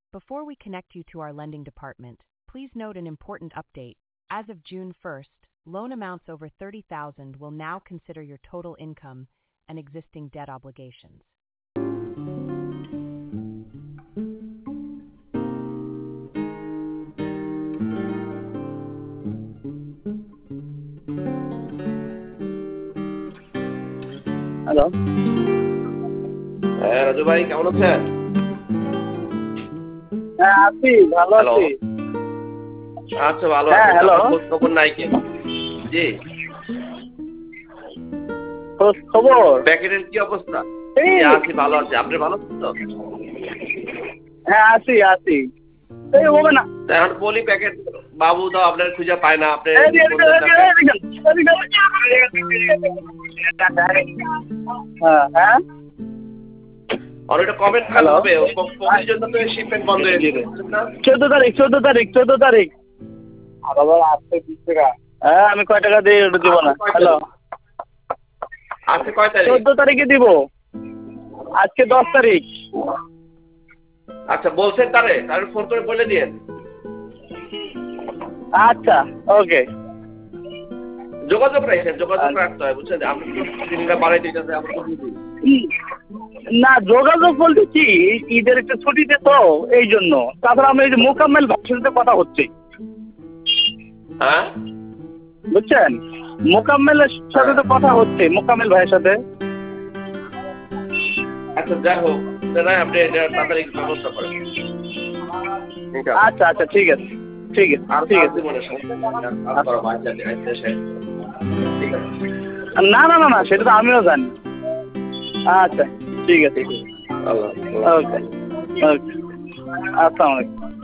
Before we connect you to our lending department, please note an important update. As of June 1st, loan amounts over $30,000 will now consider your total income and existing debt obligations. Hello. হ্যাঁ রাজু ভাই, কেমন আছেন? হ্যাঁ আছি, ভালো hello. আছি। আচ্ছা, ভালো হ্যাঁ, আছি। হ্যালো। আপনার খোঁজ খবর নাই কি? জি। খোঁজ খবর প্যাকেটের কি অবস্থা? এই জি, আছি, ভালো আছি। আপনি ভালো আছেন তো? হ্যাঁ আছি আছি। এই হবে না। তা এখন বলি প্যাকেট বাবু তো আপনার খুঁজে পায় না, আপনি এদিকে, ফোন দেন না এদিকে, প্যাকেট। এদিকে, হ্যাঁ হ্যাঁ। আর ওটা কবে টাকা হ্যালো। হবে? কোভিডের জন্য তো শিপমেন্ট বন্ধ হয়ে দিবে, বুঝছেন না? 14 তারিখ। হ্যাঁ, আমি কয় টাকা দিয়ে ওটা দিব না। হ্যালো। আজকে কয় তারিখ? 14 তারিখে দিব। আজকে 10 তারিখ। আচ্ছা, বলছেন তারে ফোন করে বলে দিয়েন। আচ্ছা, ওকে। যোগাযোগ রাখতে হয়, বুঝছেন? আপনি তো দিনটা বাড়াই দিতেছে, আমরা তো বুঝি। না, যোগাযোগ বলতে কি, ঈদের একটা ছুটিতে তো এই জন্য। তারপর আমরা এই যে মোকাম্মেল ভাইয়ের সাথে কথা হচ্ছে, হ্যাঁ, বুঝছেন? মোকাম্মেলের সাথে তো কথা হচ্ছে, মোকাম্মেল ভাইয়ের সাথে। আচ্ছা, যাই হোক, আপনি এটা তাড়াতাড়ি ব্যবস্থা করেন। ঠিক আছে। আচ্ছা আচ্ছা, ঠিক আছে ঠিক আছে আর ঠিক কাজ আছে। জীবনে আর করো ভাই, যাতে ঠিক আছে। না না না না, সেটা তো আমিও জানি। আচ্ছা, ঠিক আছে। আল্লাহ। ওকে ওকে, আসসালামু আলাইকুম।